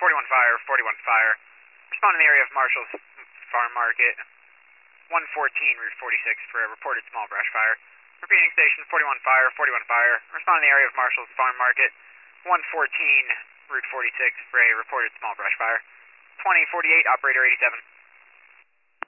41 fire, 41 fire. Respond in the area of Marshall's Farm Market. 114 Route 46 for a reported small brush fire. Repeating station 41 fire, 41 fire. Respond in the area of Marshall's Farm Market. 114 Route 46 for a reported small brush fire. 2048 operator 87.